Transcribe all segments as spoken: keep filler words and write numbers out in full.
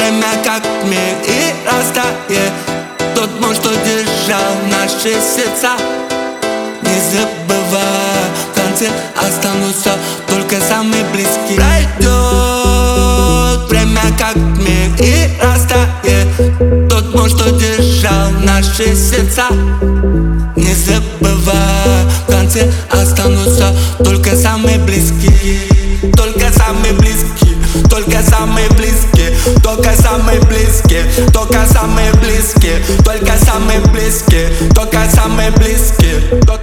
время как мир и растает тот мост, что держал наши сердца. Не забывай, в конце останутся только самые близкие. Пройдет время как мир и растает тот мост, что держал наши сердца. Не забывай, в конце останутся только самые близкие. Только самые близкие, только самые близкие, только самые близкие, только самые близкие, только самые близкие, только самые близкие.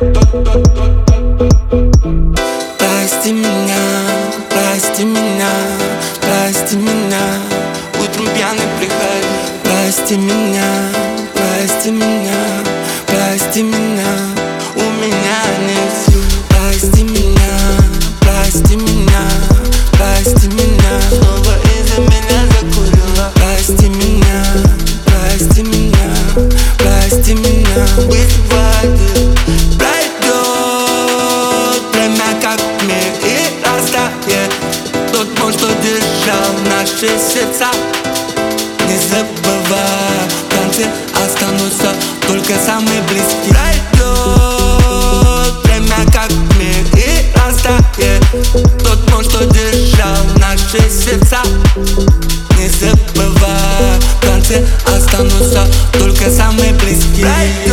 Прости меня, прости меня, прости меня, утром пьяный приходи. Прости меня, прости меня, прости меня, у меня нет сил. Прости меня, прости меня, прости меня, снова из-за меня закурила. Прости меня, прости меня, прости меня, быть воды. Пройдет время как мир и растает тот мост, что держал наши сердца. Не забывай, в конце останутся только самые близкие. Пройдет время как мир и растает тот мост, что держал наши сердца. Не забывай, в конце останутся только самые близкие.